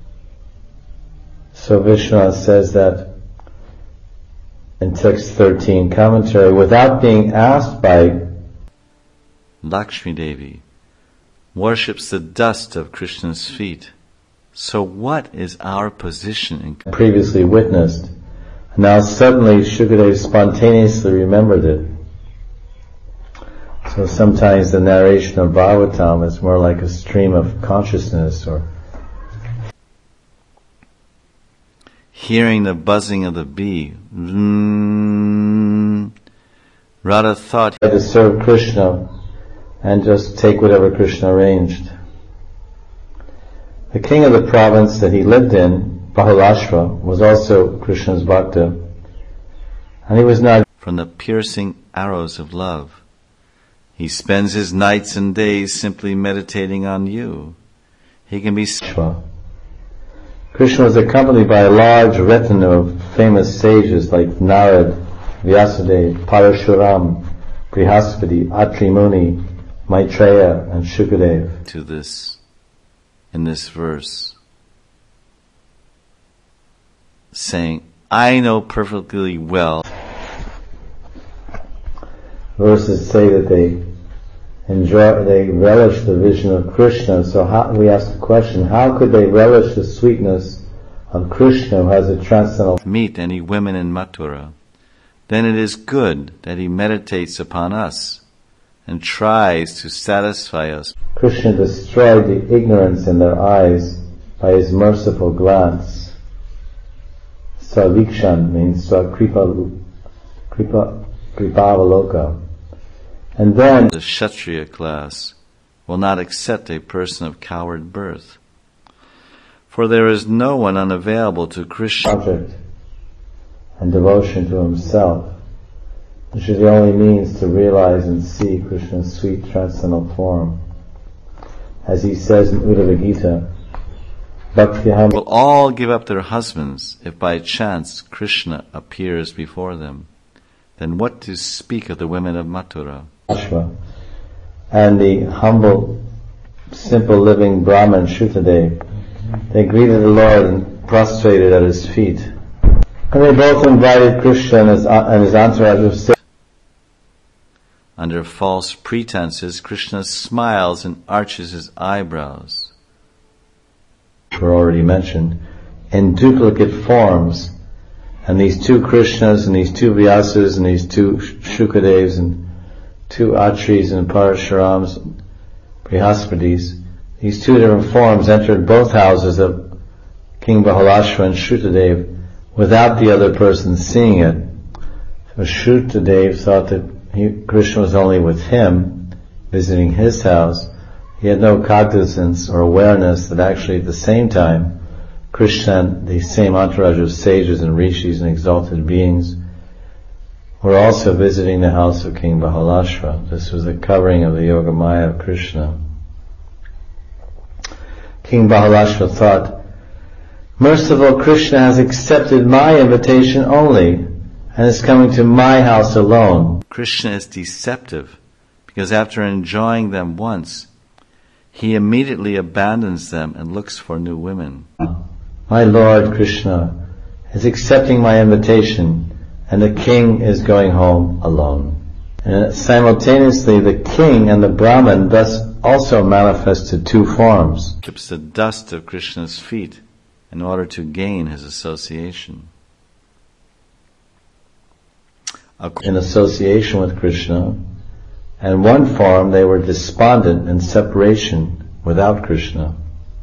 So Vishwanath says that in text thirteen, commentary, without being asked by... Lakshmi Devi worships the dust of Krishna's feet, So what is our position in previously witnessed? Now suddenly Shukadeva spontaneously remembered it. So sometimes the narration of Bhagavatam is more like a stream of consciousness, or hearing the buzzing of the bee. Mm, Radha thought he had to serve Krishna and just take whatever Krishna arranged. The king of the province that he lived in, Bahulashva, was also Krishna's bhakta, and he was not from the piercing arrows of love. He spends his nights and days simply meditating on you. He can be Krishna was accompanied by a large retinue of famous sages like Narad, Vyasadeva, Parashuram, Brihaspati, Atri Muni, Maitreya, and Shukadeva. To this, in this verse, saying, I know perfectly well. Verses say that they enjoy, they relish the vision of Krishna. So how, we ask the question, how could they relish the sweetness of Krishna who has a transcendental... Meet any women in Mathura, then it is good that he meditates upon us and tries to satisfy us. Krishna destroyed the ignorance in their eyes by his merciful glance. Savikshan means Kripa, Kripa, Kripavaloka. And then the Kshatriya class will not accept a person of coward birth, for there is no one unavailable to Krishna. Object and devotion to himself, which is the only means to realize and see Krishna's sweet transcendental form. As he says in Uddhava Gita, Bhakti will all give up their husbands if by chance Krishna appears before them. Then what to speak of the women of Mathura? And the humble, simple living Brahman Shukadeva, they greeted the Lord and prostrated at his feet. And they both invited Krishna and his, and his entourage of sages. Under false pretenses, Krishna smiles and arches his eyebrows. Were already mentioned, in duplicate forms. And these two Krishnas and these two Vyasas and these two Shukadevs and two Atris and Parashurams, Brihaspatis, these two different forms entered both houses of King Bahulashva and Shrutadev without the other person seeing it. So Shrutadev thought that he, Krishna was only with him, visiting his house. He had no cognizance or awareness that actually at the same time Krishna and the same entourage of sages and rishis and exalted beings were also visiting the house of King Bahulashva. This was a covering of the Yogamaya of Krishna. King Bahulashva thought, merciful Krishna has accepted my invitation only and is coming to my house alone. Krishna is deceptive because after enjoying them once, he immediately abandons them and looks for new women. My Lord Krishna is accepting my invitation and the king is going home alone. And simultaneously the king and the Brahman thus also manifested two forms. Keeps the dust of Krishna's feet in order to gain his association. In association with Krishna, and one form they were despondent in separation without Krishna.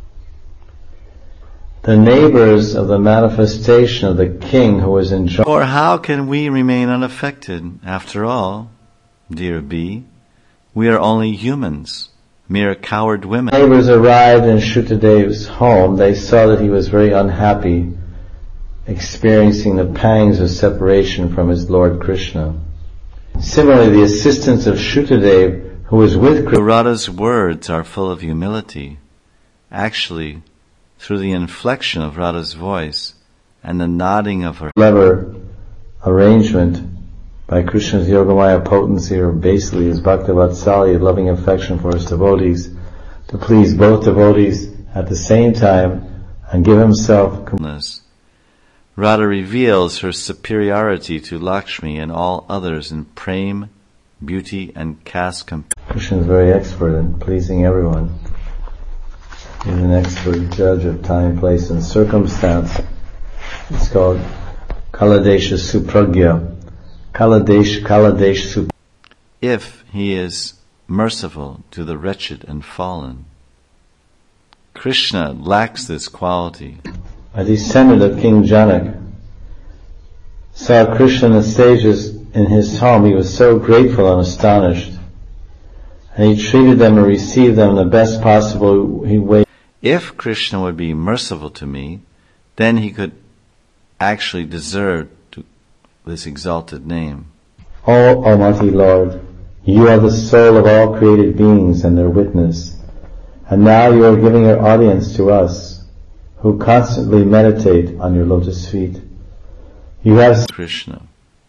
The neighbors of the manifestation of the king who was enjoying... Or how can we remain unaffected? After all, dear B, we are only humans, mere coward women. Neighbors arrived in Shrutadev's home. They saw that he was very unhappy, experiencing the pangs of separation from his Lord Krishna. Similarly, the assistants of Shrutadev, who was with Krishna... Radha's words are full of humility. Actually, through the inflection of Radha's voice and the nodding of her clever arrangement by Krishna's Yogamaya potency, or basically his Bhakta-vatsalya, loving affection for his devotees, to please both devotees at the same time and give himself completely. Radha reveals her superiority to Lakshmi and all others in prem, beauty and caste comparison. Krishna is very expert in pleasing everyone. He's an expert judge of time, place, and circumstance. It's called Kaladesha Supragya. Kaladesh, Kaladesh Supragya. If he is merciful to the wretched and fallen, Krishna lacks this quality. A descendant of King Janak saw Krishna in the stages in his home. He was so grateful and astonished, and he treated them and received them in the best possible way. If Krishna would be merciful to me, then he could actually deserve to this exalted name. O Almighty Lord, you are the soul of all created beings and their witness, and now you are giving your audience to us, who constantly meditate on your lotus feet. You have Krishna.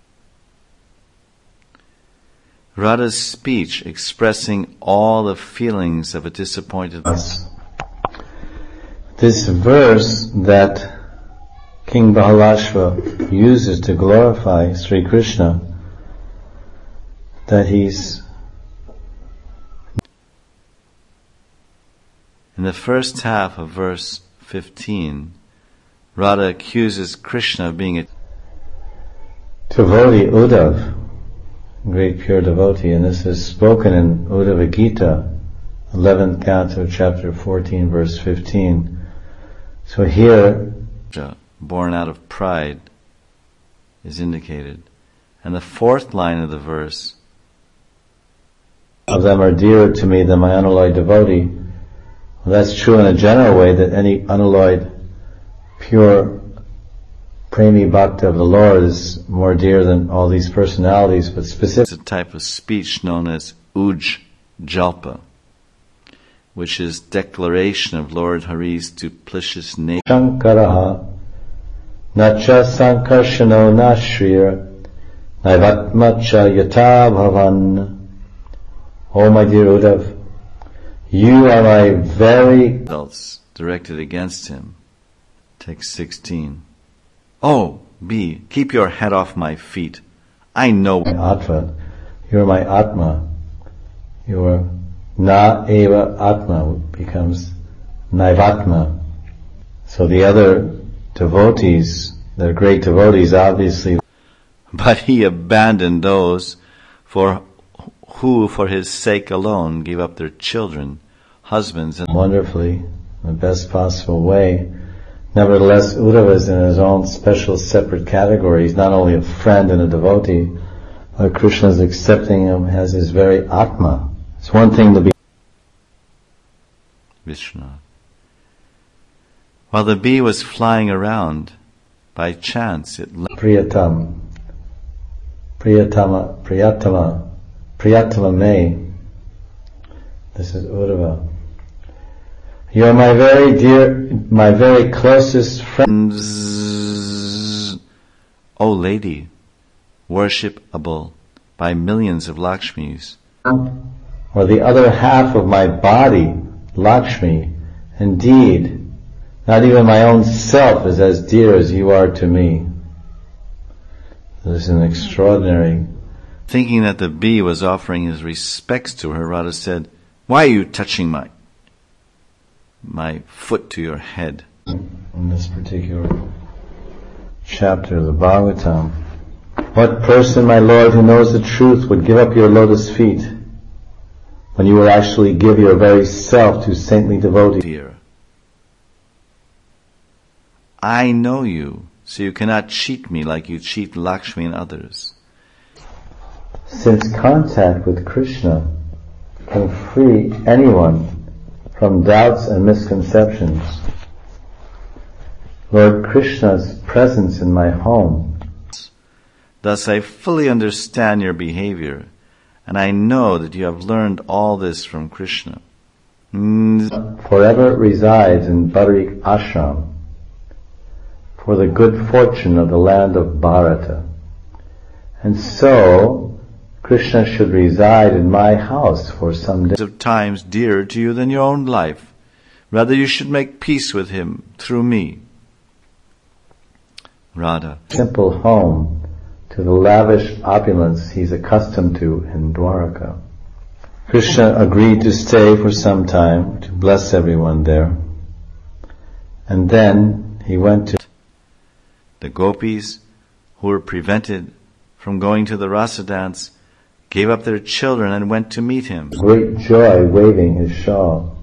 Radha's speech expressing all the feelings of a disappointed us. This verse that King Bahalashva uses to glorify Sri Krishna, that he's in the first half of verse fifteen, Radha accuses Krishna of being a devotee, Uddhav, great pure devotee, and this is spoken in Uddhava Gita, eleventh canto, chapter fourteen, verse fifteen. So here, born out of pride is indicated. And the fourth line of the verse, of them are dearer to me than my unalloyed devotee. Well, that's true in a general way, that any unalloyed, pure, premi bhakta of the Lord is more dear than all these personalities, but specifically it's a type of speech known as Uj Jalpa, which is declaration of Lord Hari's duplicious nature. Shankaraha nacha sankarshano nashrir naivatmacha yata bhavan. Oh my dear Uddhav, you are my very results directed against him. Text sixteen. Oh, B, keep your head off my feet. I know my Atma. You are my Atma. You are Na Eva Atma becomes Naivatma. So the other devotees, they're great devotees obviously. But he abandoned those for who for his sake alone gave up their children, husbands, and wonderfully, in the best possible way. Nevertheless, Uddhava is in his own special separate category. He's not only a friend and a devotee, but Krishna is accepting him as his very Atma. It's one thing to be Vishnu. While the bee was flying around, by chance it Priyatam, Priyatama, Priyatama, Priyatama me. This is Uddhava. You are my very dear, my very closest friend. O lady, worshipable by millions of Lakshmis. Or the other half of my body, Lakshmi. Indeed, not even my own self is as dear as you are to me. This is an extraordinary. Thinking that the bee was offering his respects to her, Radha said, "Why are you touching my my foot to your head?" In this particular chapter of the Bhagavatam, what person, my Lord, who knows the truth would give up your lotus feet when you would actually give your very self to saintly devotees? Dear, I know you, so you cannot cheat me like you cheat Lakshmi and others. Since contact with Krishna can free anyone from doubts and misconceptions, Lord Krishna's presence in my home. Thus I fully understand your behavior, and I know that you have learned all this from Krishna. Forever resides in Badarik Ashram for the good fortune of the land of Bharata. And so, Krishna should reside in my house for some days. Of times dearer to you than your own life. Rather you should make peace with him through me. Radha. Simple home to the lavish opulence he's accustomed to in Dwaraka. Krishna agreed to stay for some time to bless everyone there. And then he went to the gopis, who were prevented from going to the rasa dance, gave up their children and went to meet him. Great joy, waving his shawl.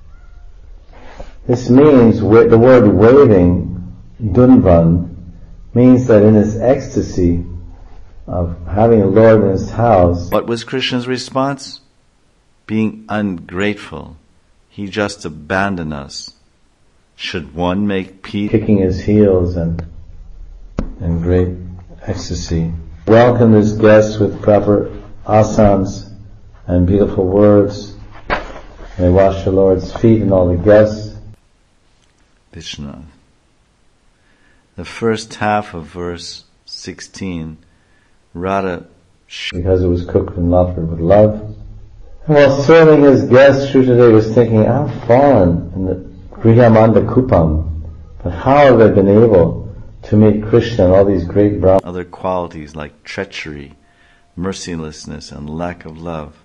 This means, the word waving, dunvan, means that in his ecstasy of having a Lord in his house. What was Krishna's response? Being ungrateful. He just abandoned us. Should one make peace? Kicking his heels and in great ecstasy. Welcomed his guests with proper asanas and beautiful words. They washed the Lord's feet and all the guests. Vishnu. The first half of verse sixteen, Radha, because it was cooked and offered with love. And while serving his guests, Shrutadeva was thinking, I've fallen in the Grihamanda Kupam, but how have I been able to meet Krishna and all these great Brahmanas? Other qualities like treachery, mercilessness, and lack of love.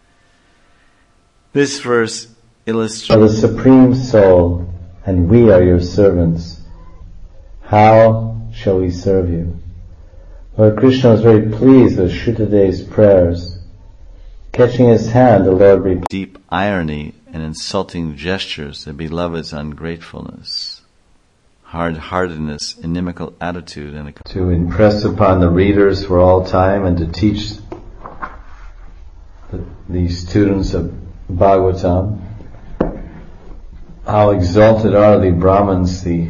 This verse illustrates the Supreme Soul, and we are your servants. How shall we serve you? Lord Krishna was very pleased with Shrutadeva's prayers. Catching his hand, the Lord replied, deep irony and insulting gestures, the beloved's ungratefulness, hard-heartedness, inimical attitude, and a to impress upon the readers for all time and to teach the, the students of Bhagavatam how exalted are the Brahmins. The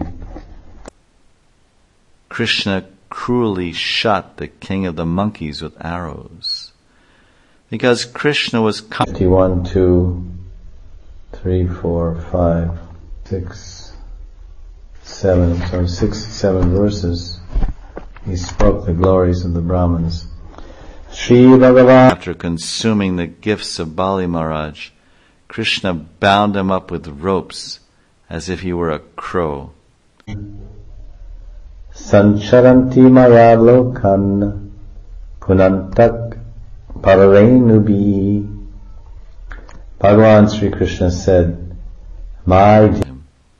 Krishna cruelly shot the king of the monkeys with arrows because Krishna was com- fifty-one, two, three, four, five, six, seven, so six, seven verses. He spoke the glories of the Brahmins. Shri Bhagavan. After consuming the gifts of Bali Maharaj, Krishna bound him up with ropes as if he were a crow. Sancharanti maya lokan punantak pararenubi. Bhagavan Sri Krishna said, My dear.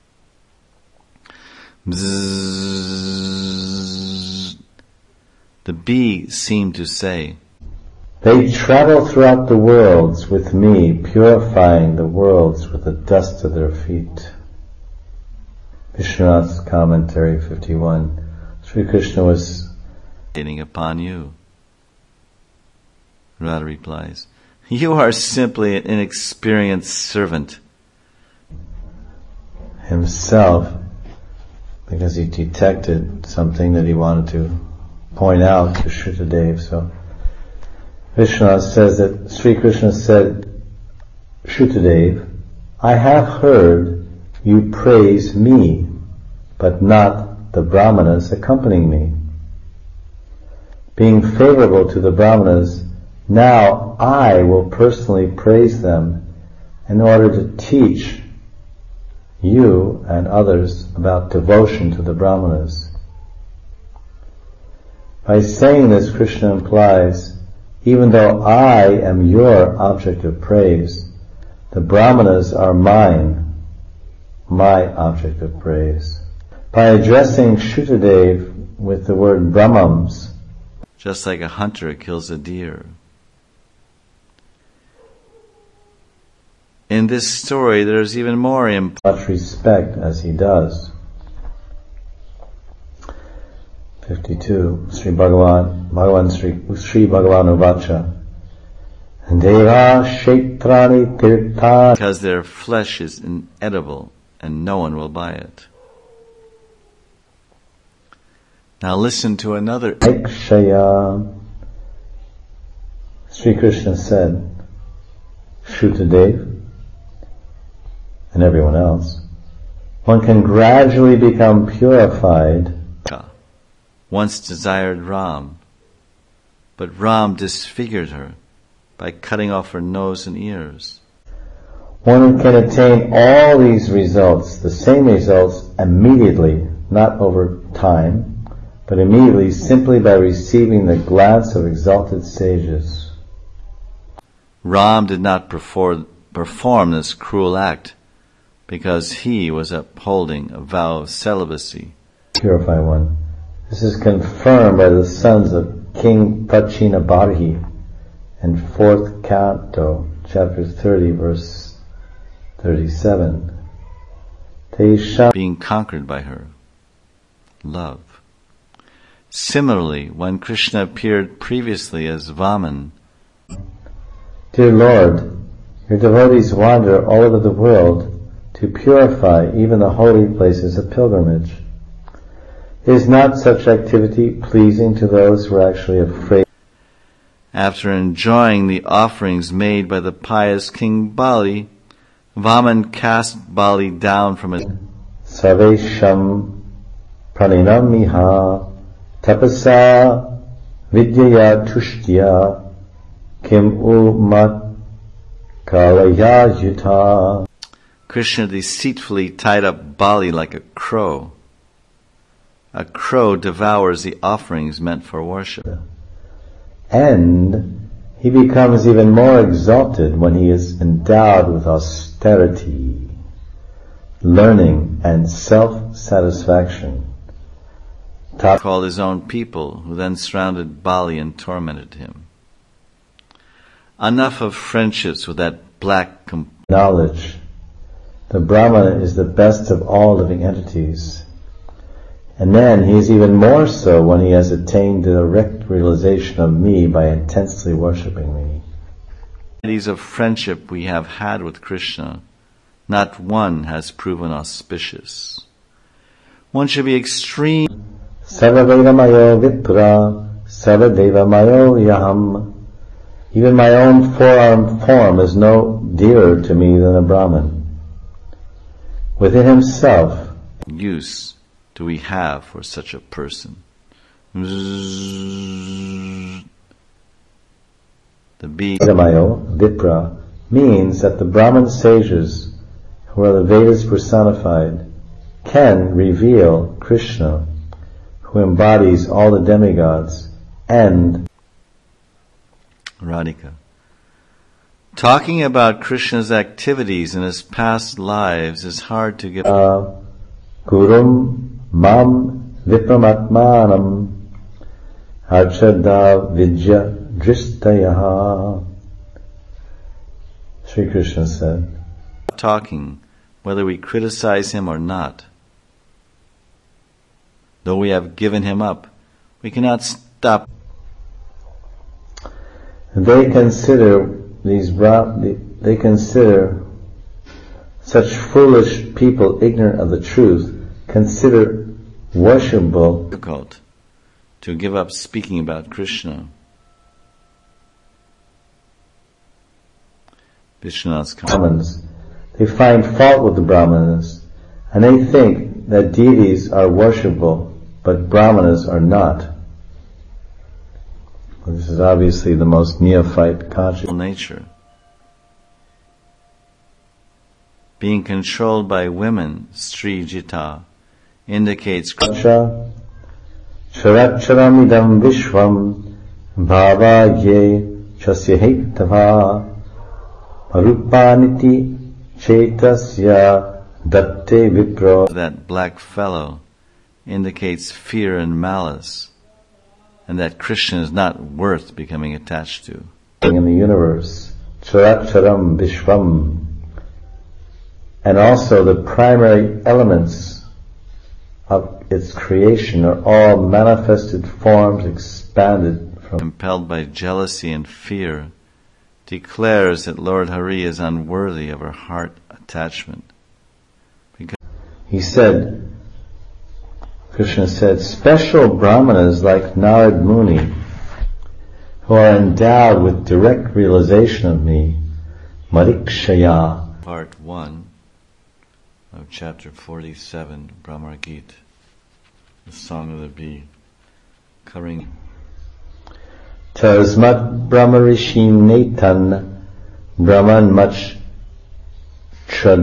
Bzzz. The bee seemed to say, They travel throughout the worlds with me, purifying the worlds with the dust of their feet. Vishwanath's commentary fifty-one. Sri Krishna was meditating upon you. Radha replies, You are simply an inexperienced servant. Himself, because he detected something that he wanted to point out to Shrutadeva. So Vishwanath says that Sri Krishna said, Shrutadeva, I have heard you praise me, but not the Brahmanas accompanying me. Being favorable to the Brahmanas, now I will personally praise them in order to teach you and others about devotion to the Brahmanas. By saying this, Krishna implies, even though I am your object of praise, the Brahmanas are mine, my object of praise. By addressing Shrutadeva with the word Brahmams, just like a hunter kills a deer. In this story, there's even more imp- much respect as he does. fifty-two, Sri Bhagavan, Bhagavan Sri, Sri Bhagavan Uvacha, Deva Kshetrani Tirtha. Because their flesh is inedible and no one will buy it. Now listen to another. Aikshaya. Sri Krishna said, Shrutadeva, and everyone else, one can gradually become purified. Once desired Ram, but Ram disfigured her by cutting off her nose and ears. One can attain all these results, the same results, immediately, not over time, but immediately simply by receiving the glance of exalted sages. Ram did not perform, perform this cruel act because he was upholding a vow of celibacy. Purify one. This is confirmed by the sons of King Prachinabarhi in fourth canto, chapter thirty, verse thirty-seven. Being conquered by her. Love. Similarly, when Krishna appeared previously as Vaman, Dear Lord, your devotees wander all over the world to purify even the holy places of pilgrimage. Is not such activity pleasing to those who are actually afraid? After enjoying the offerings made by the pious King Bali, Vaman cast Bali down from his Sarvesham praninamiha tapasa vidyaya tushtya kim umat kalaya yuta. Krishna deceitfully tied up Bali like a crow. A crow devours the offerings meant for worship. And he becomes even more exalted when he is endowed with austerity, learning, and self-satisfaction. He called his own people, who then surrounded Bali and tormented him. Enough of friendships with that black comp- knowledge. The Brahmana is the best of all living entities. And then he is even more so when he has attained the direct realization of me by intensely worshipping me. These of friendship we have had with Krishna, not one has proven auspicious. One should be extreme. Sarvadeva mayo vipra, sarvadeva mayo yaham. Even my own forearm form is no dearer to me than a Brahman. Within himself, use do we have for such a person? The bee Sarvadeva vipra means that the Brahman sages, who are the Vedas personified, can reveal Krishna, who embodies all the demigods, and Radhika. Talking about Krishna's activities in his past lives is hard to get. uh, Gurum mam vipramatmanam archada vidya dristayaha. Sri Krishna said, Talking, whether we criticize him or not. Though we have given him up, we cannot stop. They consider these Bra- they consider such foolish people ignorant of the truth, consider worshipable Difficult to give up speaking about Krishna. Vishwanath's Brahmins. They find fault with the Brahmanas, and they think that deities are worshipable, but Brahmanas are not. Well, this is obviously the most neophyte conscious nature. Being controlled by women, Sri Jita, indicates Charakcharamidam vishvam bhava ye chasyahetava parupaniti chetasya datte vipro. that black fellow indicates fear and malice, and that Krishna is not worth becoming attached to. In the universe, Charakcharam Vishvam, and also the primary elements of its creation are all manifested forms expanded from. Impelled by jealousy and fear, declares that Lord Hari is unworthy of her heart attachment. Because He said, Krishna said, special brahmanas like Narad Muni, who are endowed with direct realization of me, Marikshaya. Part one of chapter forty-seven, Brahmar Gita, the Song of the Bee, covering Tasmat Brahmarishi Netan Brahman Mach Chad